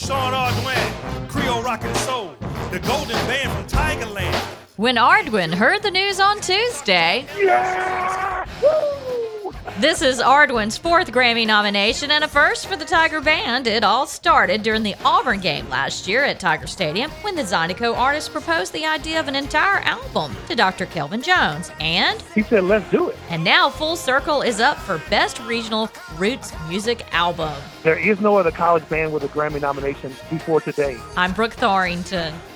Sean Ardwin, Creole Rock and Soul, the Golden Band from Tigerland. When Ardwin heard the news on Tuesday, Yeah! Woo! this is Ardwin's 4th Grammy nomination and a first for the Tiger Band. It all started during the Auburn game last year at Tiger Stadium when the Zydeco artist proposed the idea of an entire album to Dr. Kelvin Jones. And He said, let's do it. now Full Circle is up for Best Regional Roots Music Album. There is no other college band with a Grammy nomination before today. I'm Brooke Thorington.